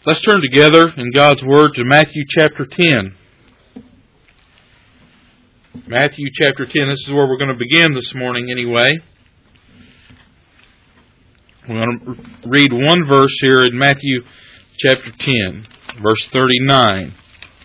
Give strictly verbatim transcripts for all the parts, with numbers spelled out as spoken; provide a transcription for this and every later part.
Let's turn together in God's Word to Matthew chapter ten. Matthew chapter ten. This is where we're going to begin this morning anyway. We're going to read one verse here in Matthew chapter ten, verse thirty-nine.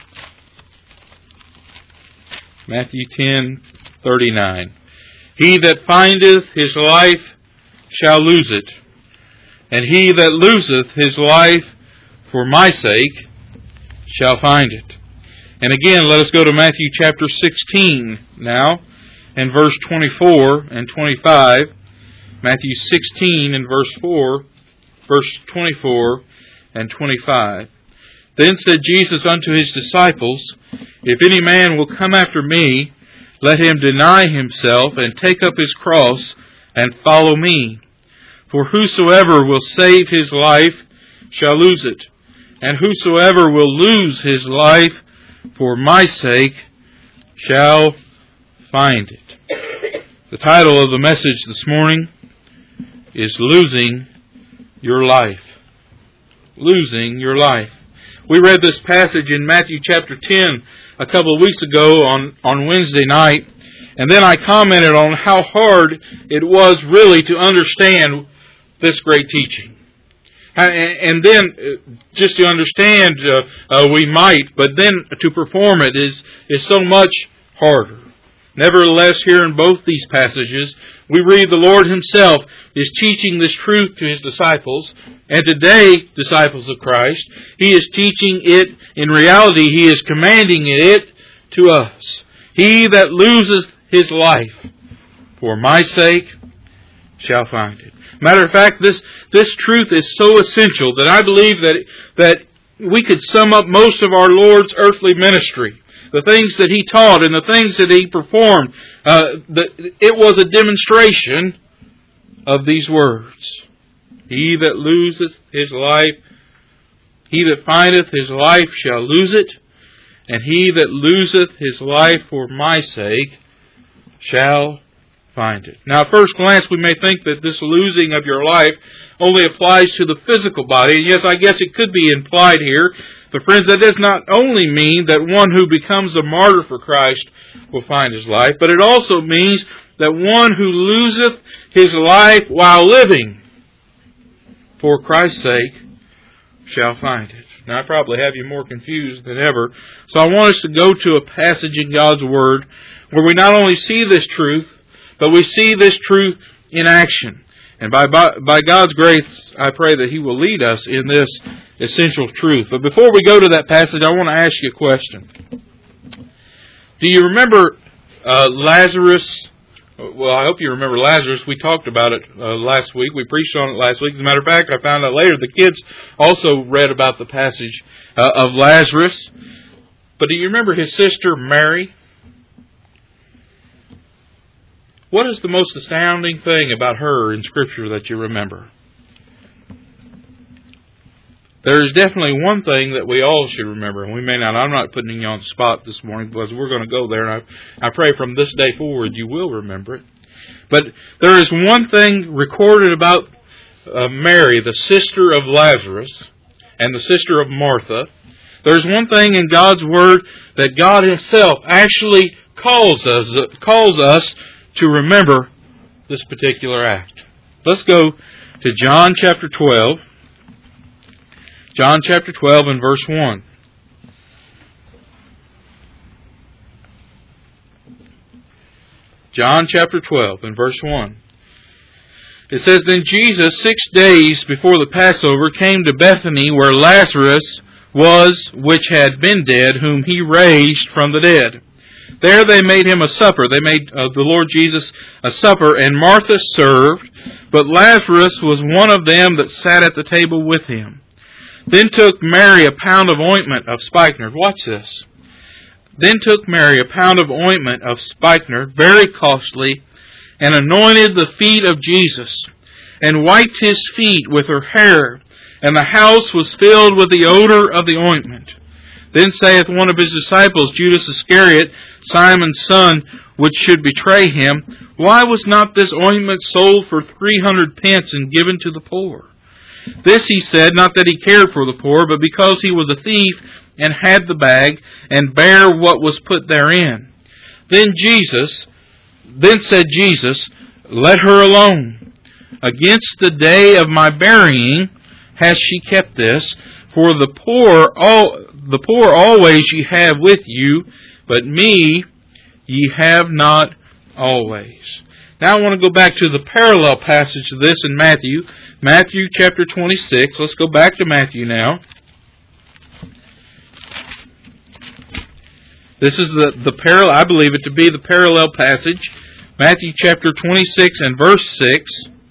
Matthew ten, thirty-nine. He that findeth his life shall lose it, and he that loseth his life for my sake shall find it. And again, let us go to Matthew chapter sixteen now, and verse twenty-four and twenty-five. Matthew sixteen and verse four, verse twenty-four and twenty-five. Then said Jesus unto his disciples, If any man will come after me, let him deny himself, and take up his cross, and follow me. For whosoever will save his life shall lose it, and whosoever will lose his life for my sake shall find it. The title of the message this morning is Losing Your Life. Losing Your Life. We read this passage in Matthew chapter ten a couple of weeks ago on, on Wednesday night, and then I commented on how hard it was really to understand this great teaching. And then, just to understand, uh, uh, we might, but then to perform it is, is so much harder. Nevertheless, here in both these passages, we read the Lord Himself is teaching this truth to His disciples. And today, disciples of Christ, He is teaching it in reality. He is commanding it to us. He that loses his life for my sake shall find it. Matter of fact, this, this truth is so essential that I believe that, that we could sum up most of our Lord's earthly ministry. The things that He taught and the things that He performed, uh, the, it was a demonstration of these words. He that loseth his life, he that findeth his life shall lose it, and he that loseth his life for my sake shall find it. Now, at first glance, we may think that this losing of your life only applies to the physical body. And yes, I guess it could be implied here. But friends, that does not only mean that one who becomes a martyr for Christ will find his life, but it also means that one who loseth his life while living for Christ's sake shall find it. Now, I probably have you more confused than ever. So I want us to go to a passage in God's Word where we not only see this truth, but we see this truth in action. And by, by by God's grace, I pray that He will lead us in this essential truth. But before we go to that passage, I want to ask you a question. Do you remember uh, Lazarus? Well, I hope you remember Lazarus. We talked about it uh, last week. We preached on it last week. As a matter of fact, I found out later the kids also read about the passage uh, of Lazarus. But do you remember his sister Mary? What is the most astounding thing about her in Scripture that you remember? There is definitely one thing that we all should remember, and we may not. I'm not putting you on the spot this morning because we're going to go there, and I, I pray from this day forward you will remember it. But there is one thing recorded about uh, Mary, the sister of Lazarus, and the sister of Martha. There's one thing in God's Word that God Himself actually calls us calls us to remember this particular act. Let's go to John chapter twelve. John chapter twelve and verse one. John chapter twelve and verse one. It says, Then Jesus, six days before the Passover, came to Bethany, where Lazarus was, which had been dead, whom He raised from the dead. There they made Him a supper. They made uh, the Lord Jesus a supper, and Martha served, but Lazarus was one of them that sat at the table with Him. Then took Mary a pound of ointment of spikenard. Watch this. Then took Mary a pound of ointment of spikenard, very costly, and anointed the feet of Jesus, and wiped His feet with her hair, and the house was filled with the odor of the ointment. Then saith one of His disciples, Judas Iscariot, Simon's son, which should betray Him, Why was not this ointment sold for three hundred pence and given to the poor? This he said, not that he cared for the poor, but because he was a thief and had the bag, and bare what was put therein. Then Jesus, then said Jesus, Let her alone. Against the day of my burying has she kept this. For the poor, all the poor always ye have with you, but me ye have not always. Now I want to go back to the parallel passage of this in Matthew. Matthew chapter twenty-six. Let's go back to Matthew now. This is the, the parallel, I believe it to be the parallel passage. Matthew chapter twenty-six and verse six.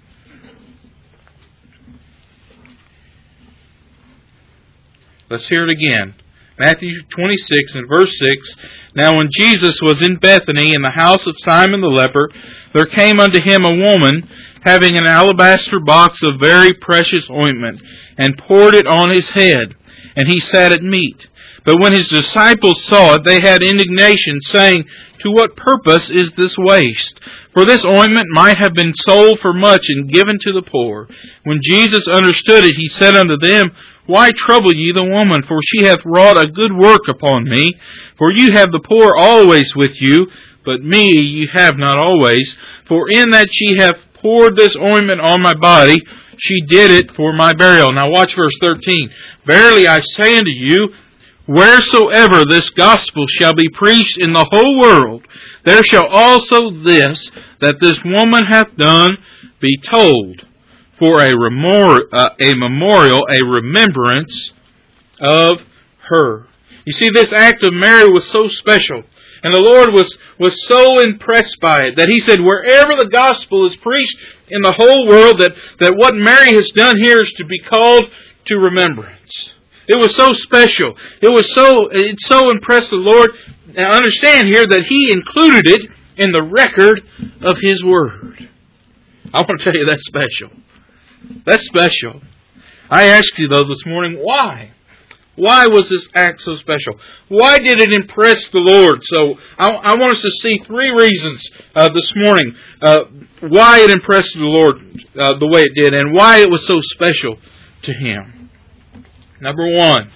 Let's hear it again. Matthew twenty-six and verse six. Now when Jesus was in Bethany in the house of Simon the leper, there came unto him a woman having an alabaster box of very precious ointment, and poured it on his head, and he sat at meat. But when his disciples saw it, they had indignation, saying, To what purpose is this waste? For this ointment might have been sold for much and given to the poor. When Jesus understood it, he said unto them, Why trouble ye the woman? For she hath wrought a good work upon me. For you have the poor always with you, but me ye have not always. For in that she hath poured this ointment on my body, she did it for my burial. Now watch verse thirteen. Verily I say unto you, wheresoever this gospel shall be preached in the whole world, there shall also this, that this woman hath done, be told, for a, remor- uh, a memorial, a remembrance of her. You see, this act of Mary was so special, and the Lord was, was so impressed by it, that He said, wherever the gospel is preached in the whole world, that, that what Mary has done here is to be called to remembrance. It was so special. It was so, it so impressed the Lord. Now understand here that He included it in the record of His Word. I want to tell you that's special. That's special. I asked you though this morning, why? Why was this act so special? Why did it impress the Lord? So I, I want us to see three reasons uh, this morning uh, why it impressed the Lord uh, the way it did, and why it was so special to Him. Number one,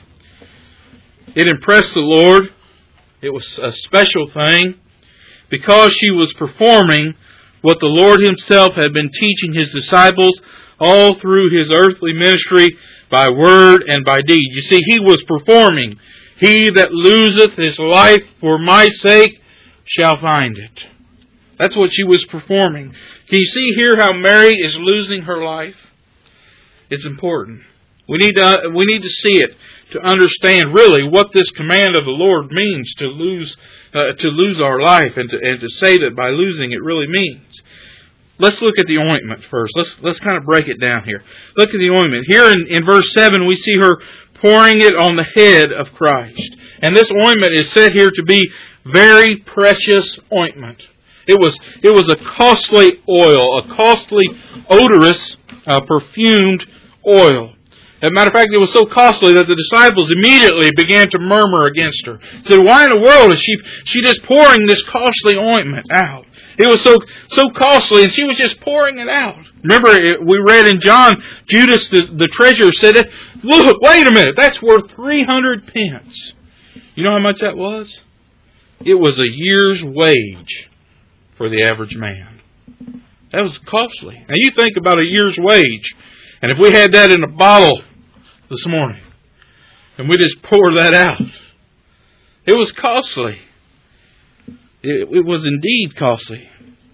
it impressed the Lord. It was a special thing because she was performing what the Lord Himself had been teaching His disciples all through His earthly ministry by word and by deed. You see, He was performing. He that loseth his life for my sake shall find it. That's what she was performing. Can you see here how Mary is losing her life? It's important. We need to we need to see it to understand really what this command of the Lord means to lose uh, to lose our life and to and to say that by losing it really means. Let's look at the ointment first. Let's let's kind of break it down here. Look at the ointment. Here in, in verse seven we see her pouring it on the head of Christ. And this ointment is said here to be very precious ointment. It was it was a costly oil, a costly, odorous, uh, perfumed oil. As a matter of fact, it was so costly that the disciples immediately began to murmur against her. They said, why in the world is she she just pouring this costly ointment out? It was so so costly, and she was just pouring it out. Remember, we read in John, Judas, the, the treasurer, said, look, wait a minute, that's worth three hundred pence. You know how much that was? It was a year's wage for the average man. That was costly. Now you think about a year's wage, and if we had that in a bottle this morning, and we just pour that out, it was costly. It, it was indeed costly.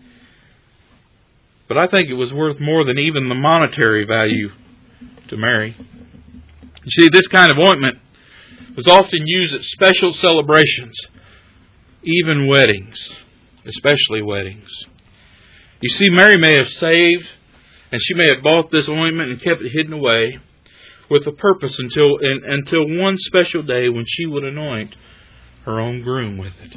But I think it was worth more than even the monetary value to Mary. You see, this kind of ointment was often used at special celebrations, even weddings, especially weddings. You see, Mary may have saved, and she may have bought this ointment and kept it hidden away with a purpose until in, until one special day when she would anoint her own groom with it.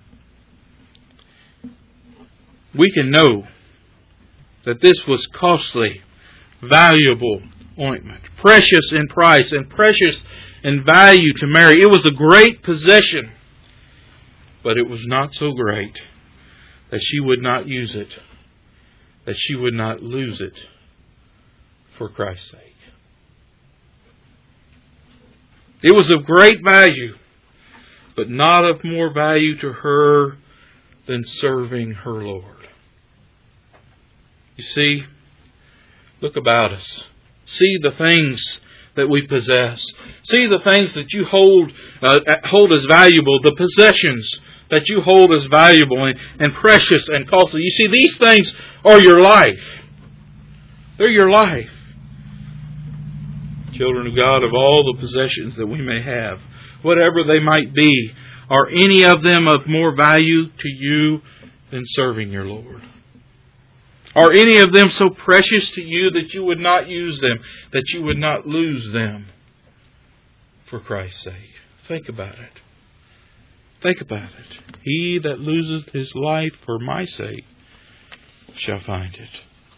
We can know that this was costly, valuable ointment, precious in price and precious in value to Mary. It was a great possession, but it was not so great that she would not use it, that she would not lose it for Christ's sake. It was of great value, but not of more value to her than serving her Lord. You see, look about us. See the things that we possess. See the things that you hold uh, hold as valuable, the possessions that you hold as valuable and, and precious and costly. You see, these things are your life. They're your life. Children of God, of all the possessions that we may have, whatever they might be, are any of them of more value to you than serving your Lord? Are any of them so precious to you that you would not use them, that you would not lose them for Christ's sake? Think about it. Think about it. He that loseth his life for my sake shall find it.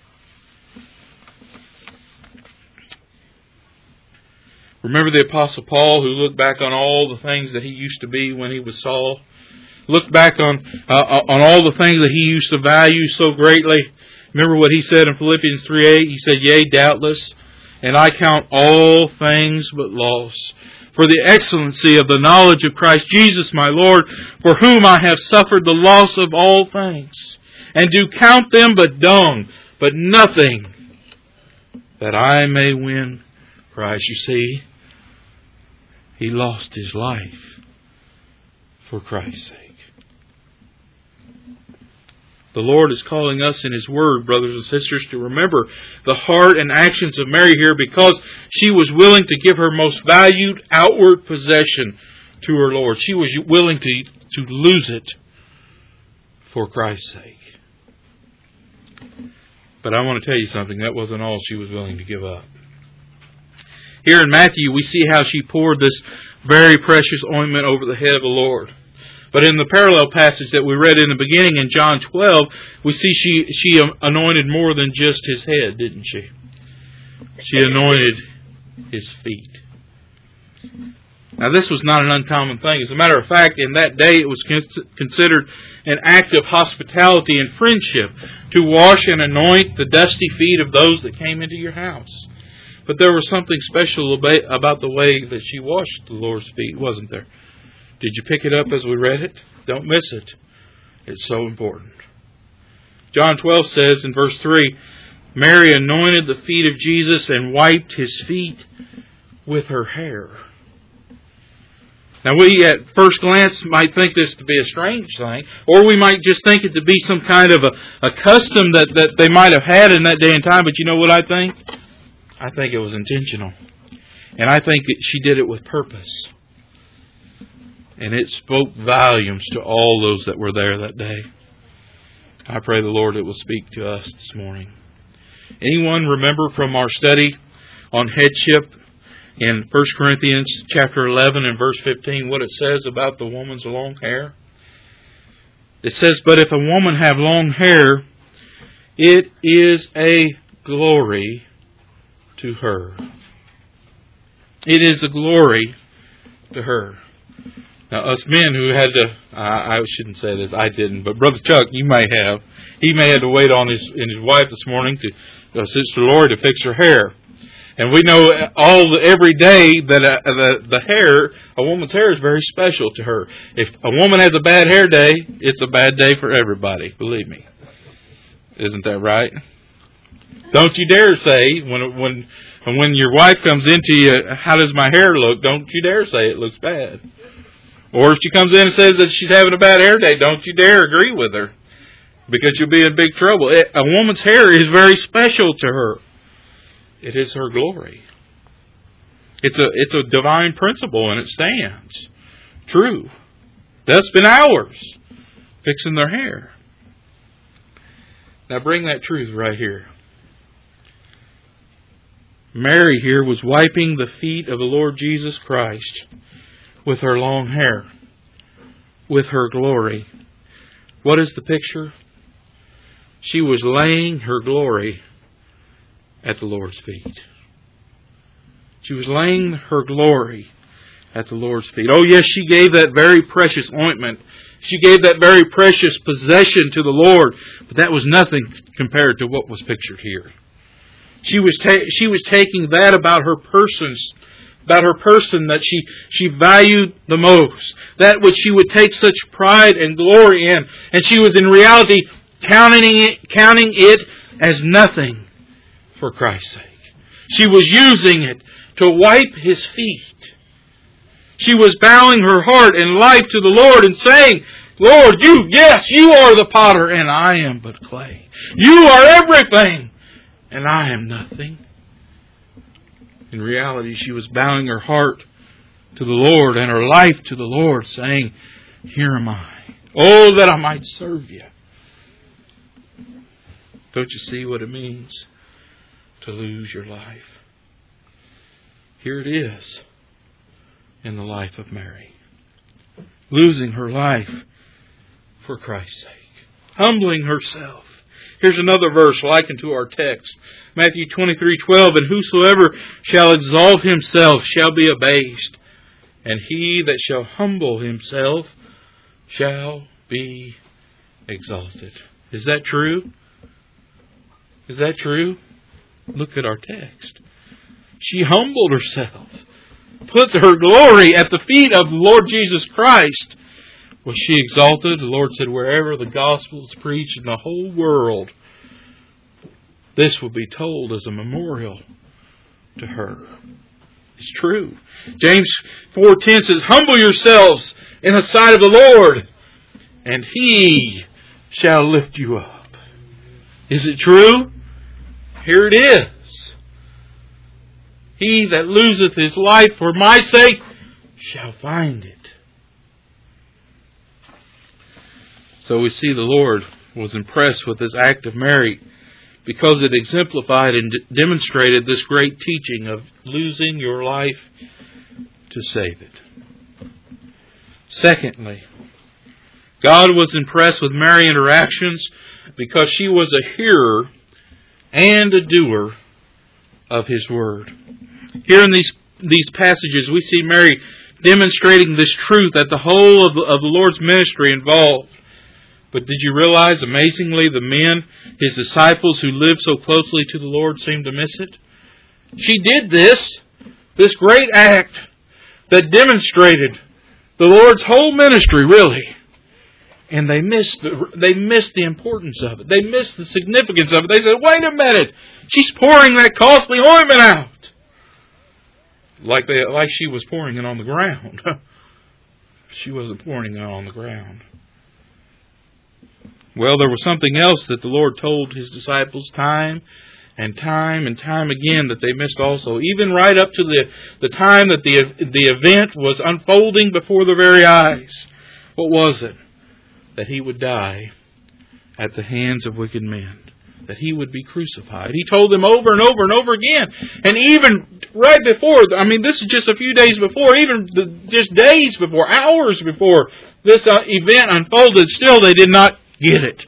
Remember the Apostle Paul, who looked back on all the things that he used to be when he was Saul? Looked back on uh, on all the things that he used to value so greatly. Remember what he said in Philippians three eight? He said, "Yea, doubtless, and I count all things but loss, for the excellency of the knowledge of Christ Jesus my Lord, for whom I have suffered the loss of all things, and do count them but dung, but nothing, that I may win Christ." You see, he lost his life for Christ's sake. The Lord is calling us in His Word, brothers and sisters, to remember the heart and actions of Mary here, because she was willing to give her most valued outward possession to her Lord. She was willing to, to lose it for Christ's sake. But I want to tell you something. That wasn't all she was willing to give up. Here in Matthew, we see how she poured this very precious ointment over the head of the Lord. But in the parallel passage that we read in the beginning in John twelve, we see she, she anointed more than just His head, didn't she? She anointed His feet. Now this was not an uncommon thing. As a matter of fact, in that day it was considered an act of hospitality and friendship to wash and anoint the dusty feet of those that came into your house. But there was something special about the way that she washed the Lord's feet, wasn't there? Did you pick it up as we read it? Don't miss it. It's so important. John twelve says in verse three, Mary anointed the feet of Jesus and wiped His feet with her hair. Now we at first glance might think this to be a strange thing, or we might just think it to be some kind of a, a custom that, that they might have had in that day and time. But you know what I think? I think it was intentional. And I think that she did it with purpose. And it spoke volumes to all those that were there that day. I pray the Lord it will speak to us this morning. Anyone remember from our study on headship in First Corinthians chapter eleven and verse fifteen what it says about the woman's long hair? It says, "But if a woman have long hair, it is a glory to her." It is a glory to her. Now, us men who had to, uh, I shouldn't say this, I didn't, but Brother Chuck, you may have. He may have to wait on his, and his wife this morning, to uh, Sister Lori, to fix her hair. And we know all every day that uh, the, the hair, a woman's hair is very special to her. If a woman has a bad hair day, it's a bad day for everybody, believe me. Isn't that right? Don't you dare say, when when when your wife comes into you, "How does my hair look?" Don't you dare say it looks bad. Or if she comes in and says that she's having a bad hair day, don't you dare agree with her, because you'll be in big trouble. A woman's hair is very special to her. It is her glory. It's a it's a divine principle, and it stands true. They'll spend hours fixing their hair. Now bring that truth right here. Mary here was wiping the feet of the Lord Jesus Christ with her long hair, with her glory. What is the picture? She was laying her glory at the Lord's feet. She was laying her glory at the Lord's feet. Oh yes, she gave that very precious ointment. She gave that very precious possession to the Lord. But that was nothing compared to what was pictured here. She was ta- she was taking that about her person about her person that she, she valued the most, that which she would take such pride and glory in. And she was in reality counting it, counting it as nothing for Christ's sake. She was using it to wipe His feet. She was bowing her heart and life to the Lord and saying, Lord, you, yes, you are the potter and I am but clay. You are everything and I am nothing. In reality, she was bowing her heart to the Lord and her life to the Lord, saying, here am I. Oh, that I might serve you. Don't you see what it means to lose your life? Here it is in the life of Mary. Losing her life for Christ's sake. Humbling herself. Here's another verse likened to our text. Matthew twenty-three twelve, and whosoever shall exalt himself shall be abased, and he that shall humble himself shall be exalted. Is that true? Is that true? Look at our text. She humbled herself, put her glory at the feet of the Lord Jesus Christ. Was she exalted? The Lord said, wherever the gospel is preached in the whole world, this will be told as a memorial to her. It's true. James four ten says, humble yourselves in the sight of the Lord, and He shall lift you up. Is it true? Here it is. He that loseth his life for my sake shall find it. So we see the Lord was impressed with this act of Mary because it exemplified and d- demonstrated this great teaching of losing your life to save it. Secondly, God was impressed with Mary's interactions because she was a hearer and a doer of His Word. Here in these, these passages we see Mary demonstrating this truth that the whole of the, of the Lord's ministry involved. But did you realize, amazingly, the men, His disciples who lived so closely to the Lord, seemed to miss it? She did this, this great act that demonstrated the Lord's whole ministry, really. And they missed the, they missed the importance of it. They missed the significance of it. They said, wait a minute, she's pouring that costly ointment out. Like, they, like she was pouring it on the ground. She wasn't pouring it on the ground. Well, there was something else that the Lord told His disciples time and time and time again that they missed also. Even right up to the, the time that the, the event was unfolding before their very eyes. What was it? That He would die at the hands of wicked men. That He would be crucified. He told them over and over and over again. And even right before, I mean, this is just a few days before, even the, just days before, hours before this uh, event unfolded, still they did not get it.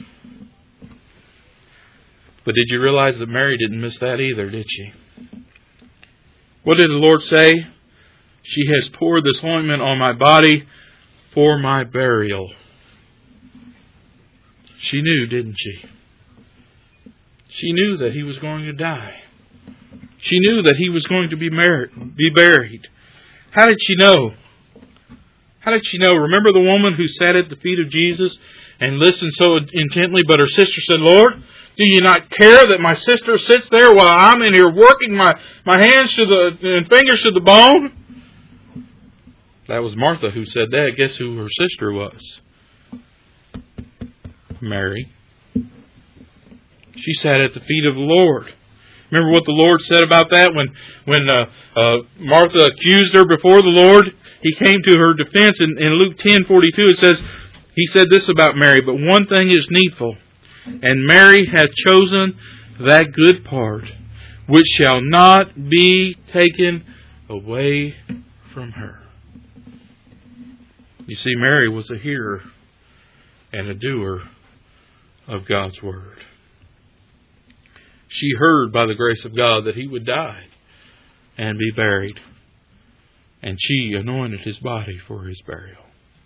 But did you realize that Mary didn't miss that either, did she? What did the Lord say? She has poured this ointment on my body for my burial. She knew, didn't she? She knew that He was going to die. She knew that He was going to be, mar- be buried. How did she know? How did she know? Remember the woman who sat at the feet of Jesus and listened so intently, but her sister said, Lord, do you not care that my sister sits there while I'm in here working my, my hands to the and fingers to the bone? That was Martha who said that. Guess who her sister was? Mary. She sat at the feet of the Lord. Remember what the Lord said about that when when uh, uh, Martha accused her before the Lord? He came to her defense in, in Luke ten forty-two. It says, He said this about Mary, but one thing is needful, and Mary hath chosen that good part, which shall not be taken away from her. You see, Mary was a hearer and a doer of God's Word. She heard by the grace of God that He would die and be buried. And she anointed His body for His burial.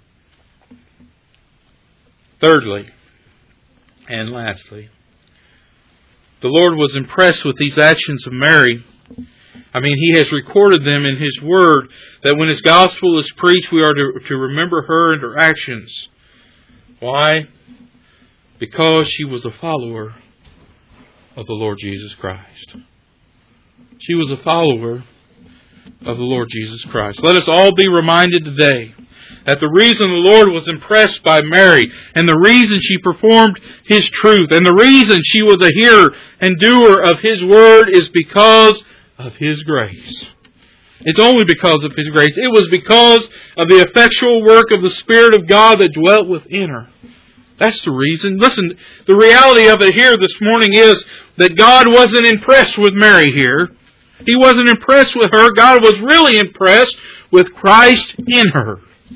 Thirdly, and lastly, the Lord was impressed with these actions of Mary I mean, He has recorded them in His Word, that when His gospel is preached, we are to, to remember her and her actions. Why? Because she was a follower of the Lord Jesus Christ. She was a follower of the Lord Jesus Christ. Let us all be reminded today that the reason the Lord was impressed by Mary, and the reason she performed His truth, and the reason she was a hearer and doer of His Word is because of His grace. It's only because of His grace. It was because of the effectual work of the Spirit of God that dwelt within her. That's the reason. Listen, the reality of it here this morning is that God wasn't impressed with Mary here. He wasn't impressed with her. God was really impressed with Christ in her.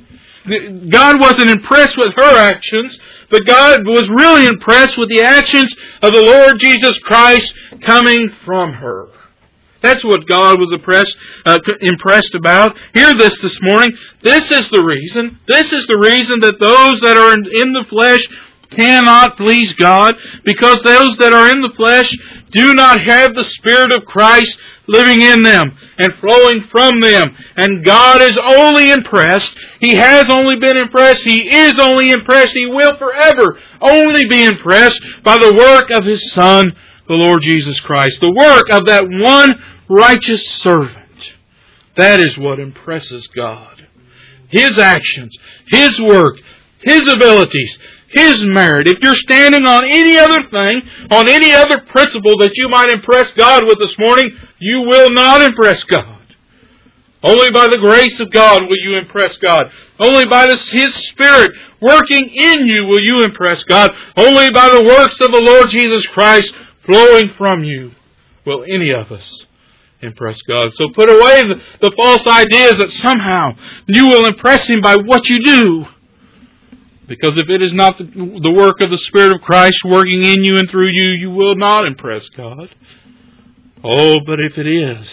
God wasn't impressed with her actions, but God was really impressed with the actions of the Lord Jesus Christ coming from her. That's what God was impressed, uh, impressed about. Hear this this morning. This is the reason. This is the reason that those that are in, in the flesh cannot please God, because those that are in the flesh do not have the Spirit of Christ living in them and flowing from them. And God is only impressed. He has only been impressed. He is only impressed. He will forever only be impressed by the work of His Son, the Lord Jesus Christ. The work of that one righteous servant. That is what impresses God. His actions, His work, His abilities, His merit. If you're standing on any other thing, on any other principle that you might impress God with this morning, you will not impress God. Only by the grace of God will you impress God. Only by this, His Spirit working in you will you impress God. Only by the works of the Lord Jesus Christ flowing from you will any of us impress God. So put away the, the false ideas that somehow you will impress Him by what you do. Because if it is not the, the work of the Spirit of Christ working in you and through you, you will not impress God. Oh, but if it is,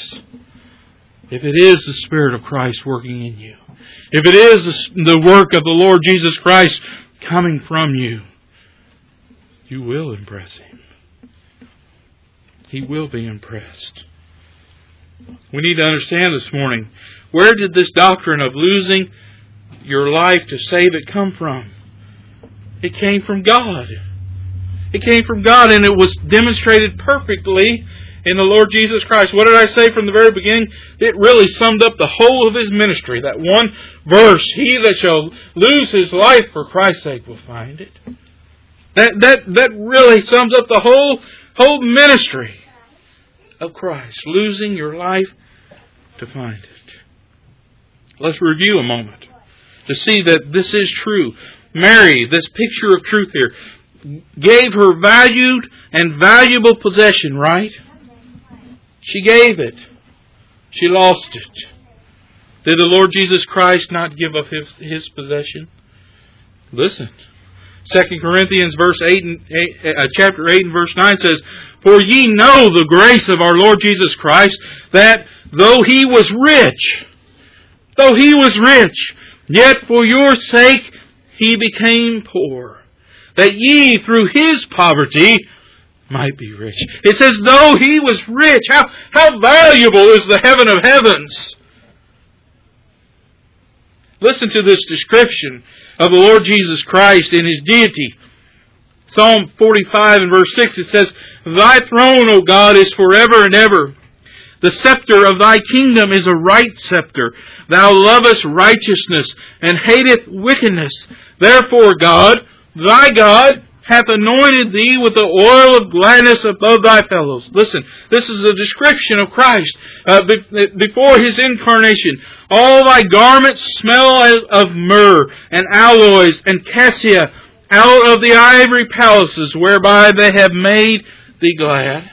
if it is the Spirit of Christ working in you, if it is the, the work of the Lord Jesus Christ coming from you, you will impress Him. He will be impressed. We need to understand this morning, where did this doctrine of losing your life to save it come from? It came from God. It came from God, and it was demonstrated perfectly in the Lord Jesus Christ. What did I say from the very beginning? It really summed up the whole of His ministry. That one verse, He that shall lose his life for Christ's sake will find it. That that that really sums up the whole whole ministry of Christ. Losing your life to find it. Let's review a moment to see that this is true. Mary, this picture of truth here, gave her valued and valuable possession, right? She gave it. She lost it. Did the Lord Jesus Christ not give up His, his possession? Listen. Second Corinthians verse eight and eight, uh, chapter eight and verse nine says, "For ye know the grace of our Lord Jesus Christ, that though He was rich, though He was rich, yet for your sake He became poor, that ye through His poverty might be rich." It says, though He was rich. How, how valuable is the heaven of heavens? Listen to this description of the Lord Jesus Christ in His deity. Psalm forty-five and verse six, it says, "Thy throne, O God, is forever and ever. The scepter of Thy kingdom is a right scepter. Thou lovest righteousness and hateth wickedness. Therefore, God, Thy God, hath anointed Thee with the oil of gladness above Thy fellows." Listen, this is a description of Christ uh, be- before His incarnation. "All Thy garments smell as of myrrh and aloes and cassia out of the ivory palaces whereby they have made Thee glad."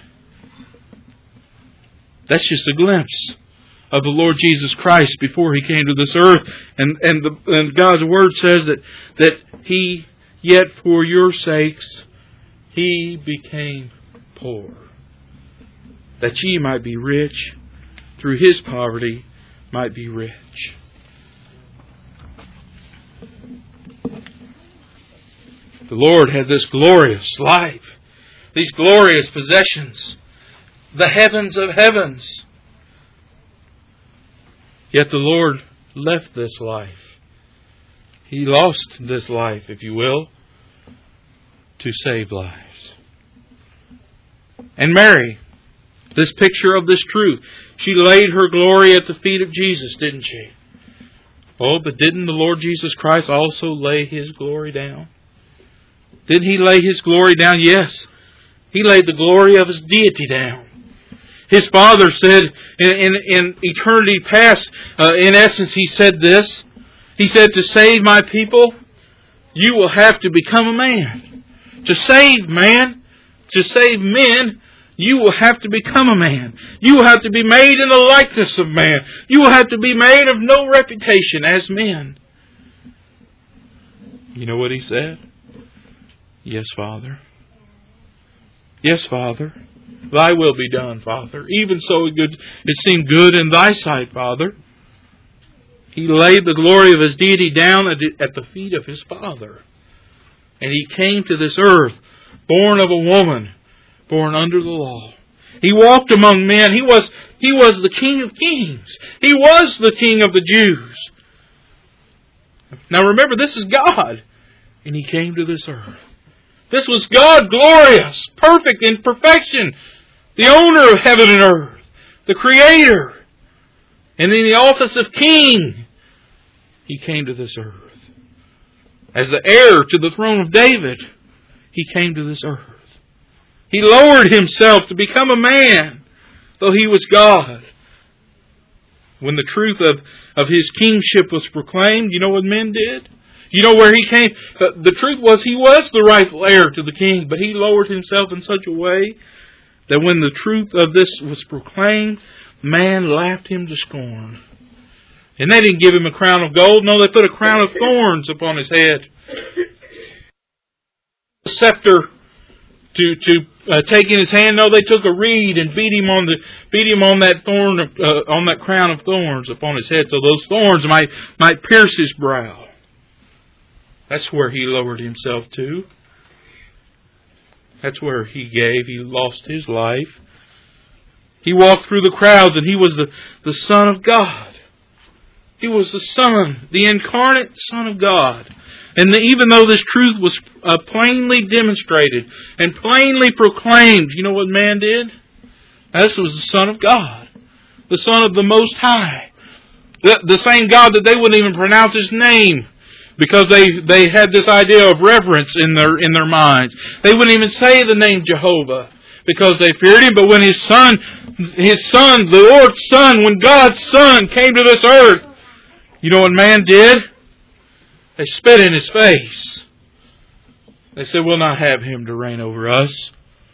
That's just a glimpse of the Lord Jesus Christ before He came to this earth. And and, the, and God's Word says that, that He, yet for your sakes, He became poor, that ye might be rich, through His poverty might be rich. The Lord had this glorious life, these glorious possessions, the heavens of heavens. Yet the Lord left this life. He lost this life, if you will, to save lives. And Mary, this picture of this truth, she laid her glory at the feet of Jesus, didn't she? Oh, but didn't the Lord Jesus Christ also lay His glory down? Didn't He lay His glory down? Yes. He laid the glory of His deity down. His Father said in, in, in eternity past, uh, in essence, He said this. He said, to save my people, you will have to become a man. To save man, to save men, you will have to become a man. You will have to be made in the likeness of man. You will have to be made of no reputation as men. You know what He said? Yes, Father. Yes, Father. Thy will be done, Father. Even so it, good, it seemed good in Thy sight, Father. He laid the glory of His deity down at the, at the feet of His Father. And He came to this earth, born of a woman, born under the law. He walked among men. He was, he was the King of Kings. He was the King of the Jews. Now remember, this is God. And He came to this earth. This was God, glorious, perfect in perfection, the owner of heaven and earth, the Creator. And in the office of King, He came to this earth. As the heir to the throne of David, He came to this earth. He lowered Himself to become a man, though He was God. When the truth of, of His kingship was proclaimed, you know what men did? You know where He came? The, the truth was He was the rightful heir to the king, but He lowered Himself in such a way that when the truth of this was proclaimed, man laughed Him to scorn. And they didn't give Him a crown of gold. No, they put a crown of thorns upon His head. A scepter to to uh, take in His hand. No, they took a reed and beat Him on the beat Him on that thorn of, uh, on that crown of thorns upon His head, so those thorns might might pierce His brow. That's where He lowered Himself to. That's where He gave. He lost His life. He walked through the crowds and He was the, the Son of God. He was the Son, the incarnate Son of God. And the, even though this truth was uh, plainly demonstrated and plainly proclaimed, you know what man did? This was the Son of God. The Son of the Most High. The, the same God that they wouldn't even pronounce His name, because they, they had this idea of reverence in their in their minds. They wouldn't even say the name Jehovah because they feared Him. But when His Son, His Son, the Lord's Son, when God's Son came to this earth, you know what man did? They spit in His face. They said, we'll not have Him to reign over us.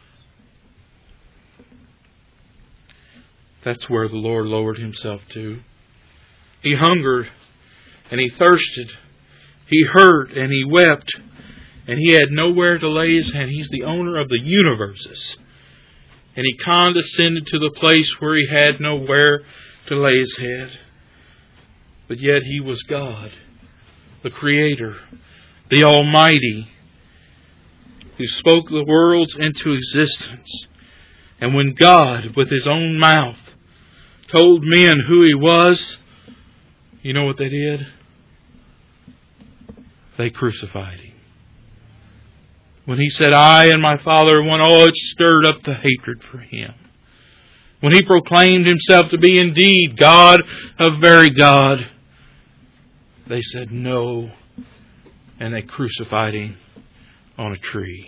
That's where the Lord lowered Himself to. He hungered and He thirsted. He hurt and He wept, and He had nowhere to lay His head. He's the owner of the universes. And He condescended to the place where He had nowhere to lay His head. But yet He was God, the Creator, the Almighty, who spoke the worlds into existence. And when God, with His own mouth, told men who He was, you know what they did? They crucified Him. When He said, I and my Father are one, oh, it stirred up the hatred for Him. When He proclaimed Himself to be indeed God of very God, they said no, and they crucified Him on a tree.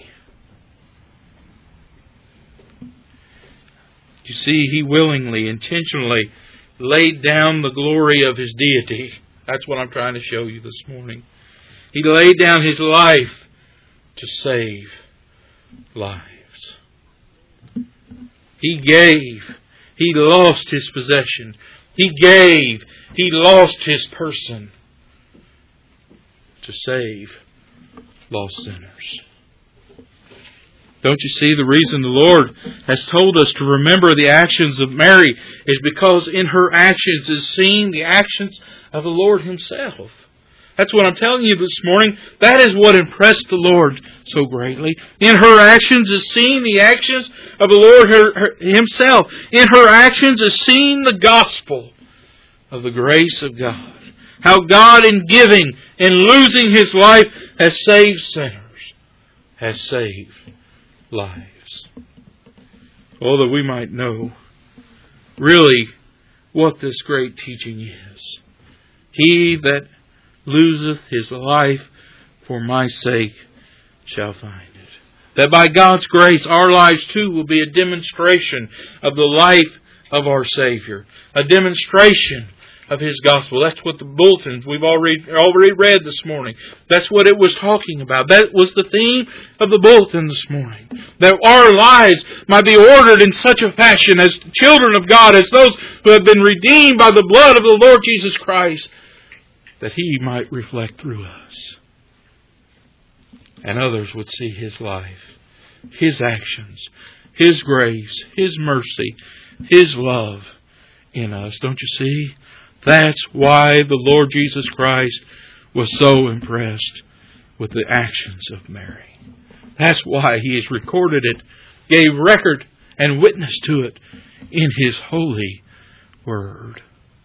You see, He willingly, intentionally laid down the glory of His deity. That's what I'm trying to show you this morning. He laid down His life to save lives. He gave. He lost His possession. He gave. He lost His person to save lost sinners. Don't you see, the reason the Lord has told us to remember the actions of Mary is because in her actions is seen the actions of the Lord Himself. That's what I'm telling you this morning. That is what impressed the Lord so greatly. In her actions is seen the actions of the Lord her, her, Himself. In her actions is seen the gospel. of the grace of God. How God in giving and losing His life has saved sinners, has saved lives. Oh, that we might know really what this great teaching is. He that loseth his life for my sake shall find it. That by God's grace our lives too will be a demonstration of the life of our Savior. A demonstration of His gospel. That's what the bulletins we've already already read this morning. That's what it was talking about. That was the theme of the bulletin this morning. That our lives might be ordered in such a fashion as children of God, as those who have been redeemed by the blood of the Lord Jesus Christ, that He might reflect through us. And others would see His life, His actions, His grace, His mercy, His love in us. Don't you see? That's why the Lord Jesus Christ was so impressed with the actions of Mary. That's why He has recorded it, gave record and witness to it in His holy Word.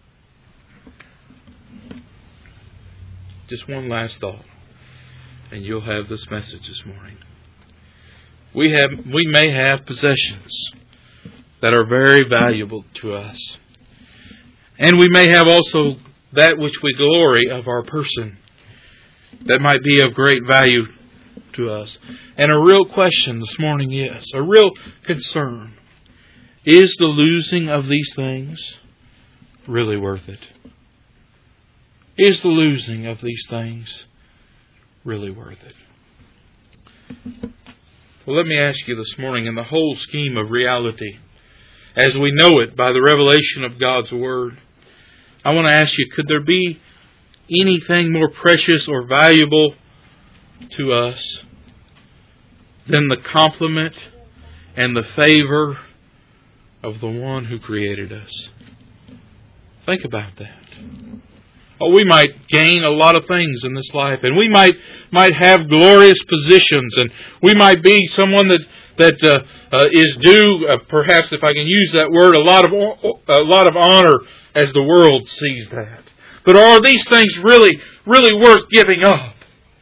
Just one last thought, and you'll have this message this morning. We have, we may have possessions that are very valuable to us. And we may have also that which we glory of our person that might be of great value to us. And a real question this morning is, a real concern, is the losing of these things really worth it? Is the losing of these things really worth it? Well, let me ask you this morning, in the whole scheme of reality, as we know it by the revelation of God's Word, I want to ask you, could there be anything more precious or valuable to us than the compliment and the favor of the One who created us? Think about that. Oh, we might gain a lot of things in this life, and we might might have glorious positions, and we might be someone that that uh, uh, is due, uh, perhaps if I can use that word, a lot of a lot of honor as the world sees that. But are these things really really worth giving up?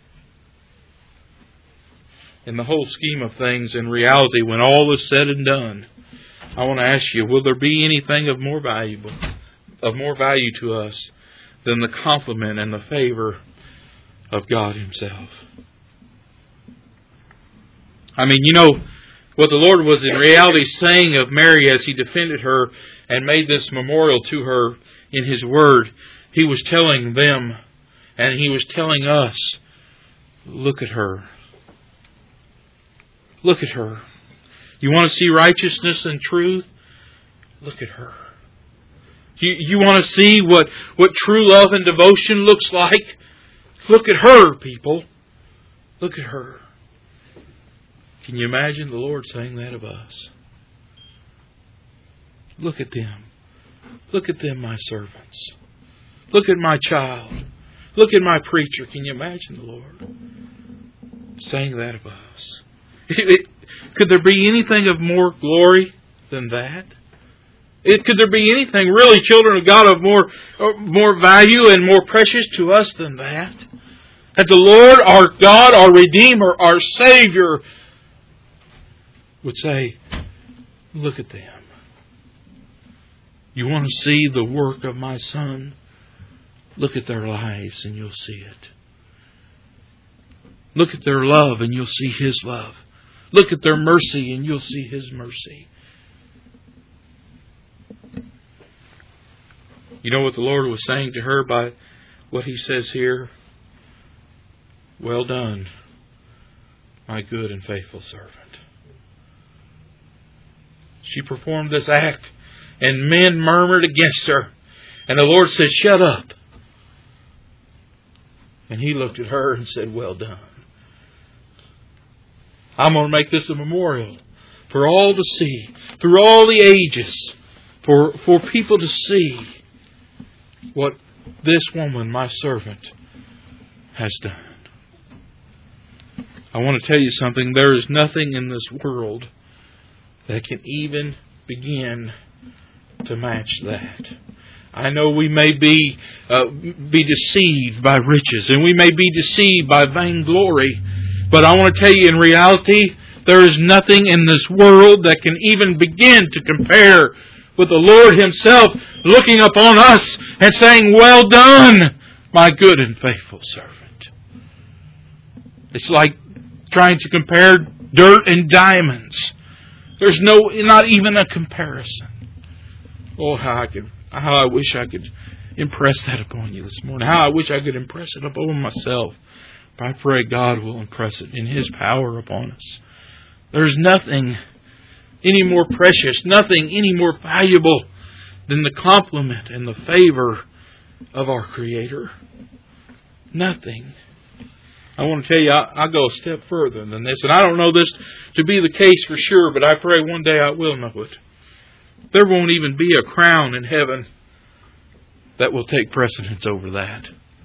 In the whole scheme of things, in reality, when all is said and done, I want to ask you: will there be anything of more valuable, of more value to us than the compliment and the favor of God Himself? I mean, you know, what the Lord was in reality saying of Mary as He defended her and made this memorial to her in His Word, He was telling them, and He was telling us, look at her. Look at her. You want to see righteousness and truth? Look at her. You, you want to see what, what true love and devotion looks like? Look at her, people. Look at her. Can you imagine the Lord saying that of us? Look at them. Look at them, my servants. Look at my child. Look at my preacher. Can you imagine the Lord saying that of us? It, could there be anything of more glory than that? It, could there be anything really, children of God, of more, more value and more precious to us than that? That the Lord, our God, our Redeemer, our Savior, would say, look at them. You want to see the work of my Son? Look at their lives and you'll see it. Look at their love and you'll see His love. Look at their mercy and you'll see His mercy. You know what the Lord was saying to her by what He says here? Well done, my good and faithful servant. She performed this act and men murmured against her. And the Lord said, shut up. And He looked at her and said, well done. I'm going to make this a memorial for all to see, through all the ages, for, for people to see what this woman, my servant, has done. I want to tell you something. There is nothing in this world that can even begin to match that. I know we may be uh, be deceived by riches, and we may be deceived by vainglory. But I want to tell you, in reality, there is nothing in this world that can even begin to compare with the Lord Himself looking upon us and saying, "Well done, my good and faithful servant." It's like trying to compare dirt and diamonds. There's no, not even a comparison. Oh, how I could, how I wish I could impress that upon you this morning. How I wish I could impress it upon myself. But I pray God will impress it in His power upon us. There's nothing any more precious, nothing any more valuable than the compliment and the favor of our Creator. Nothing. I want to tell you, I, I go a step further than this, and I don't know this to be the case for sure, but I pray one day I will know it. There won't even be a crown in heaven that will take precedence over that.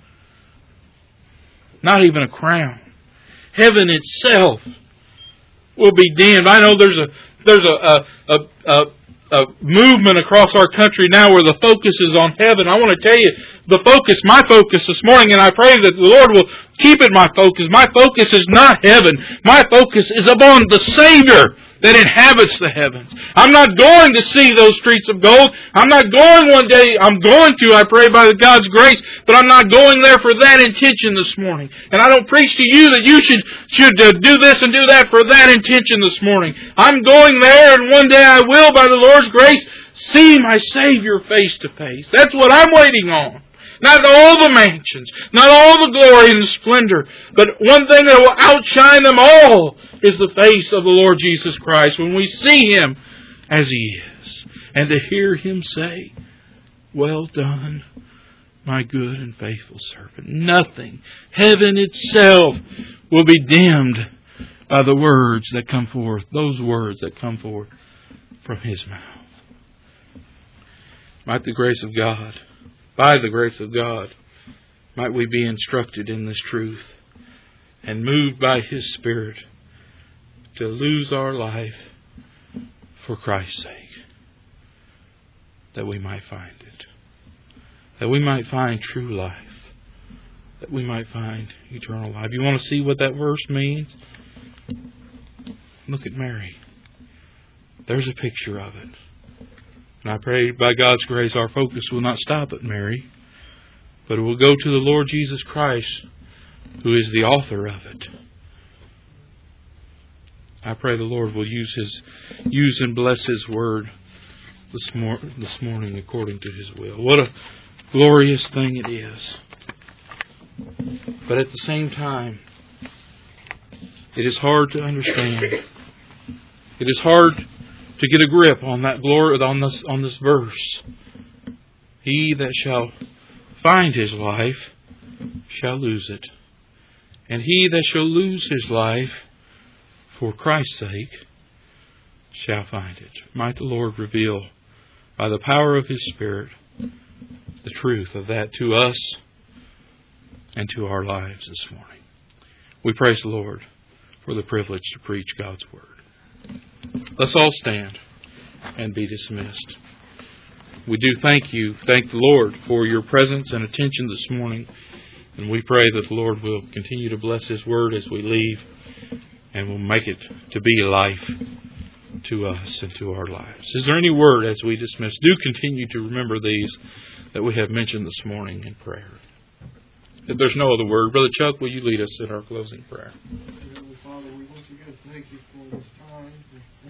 Not even a crown. Heaven itself will be dimmed. I know there's a there's a a, a, a a movement across our country now where the focus is on heaven. I want to tell you, the focus, my focus this morning, and I pray that the Lord will keep it my focus. My focus is not heaven. My focus is upon the Savior that inhabits the heavens. I'm not going to see those streets of gold. I'm not going one day. I'm going to, I pray by God's grace, but I'm not going there for that intention this morning. And I don't preach to you that you should, should uh, do this and do that for that intention this morning. I'm going there, and one day I will, by the Lord's grace, see my Savior face to face. That's what I'm waiting on. Not all the mansions, not all the glory and the splendor, but one thing that will outshine them all is the face of the Lord Jesus Christ when we see Him as He is. And to hear Him say, "Well done, my good and faithful servant." Nothing, heaven itself, will be dimmed by the words that come forth, those words that come forth from His mouth. Might the grace of God, by the grace of God, might we be instructed in this truth and moved by His Spirit to lose our life for Christ's sake, that we might find it, that we might find true life, that we might find eternal life. You want to see what that verse means? Look at Mary. There's a picture of it. And I pray by God's grace our focus will not stop at Mary, but it will go to the Lord Jesus Christ, who is the author of it. I pray the Lord will use His use and bless His word this, mor- this morning according to His will. What a glorious thing it is. But at the same time, it is hard to understand. It is hard to get a grip on that glory, on this on this verse. He that shall find his life shall lose it, and he that shall lose his life for Christ's sake shall find it. Might the Lord reveal by the power of His Spirit the truth of that to us and to our lives this morning. We praise the Lord for the privilege to preach God's Word. Let's all stand and be dismissed. We do thank you, thank the Lord for your presence and attention this morning. And we pray that the Lord will continue to bless His Word as we leave and will make it to be life to us and to our lives. Is there any word as we dismiss? Do continue to remember these that we have mentioned this morning in prayer. If there's no other word, Brother Chuck, will you lead us in our closing prayer? Father, we once again thank you for this time.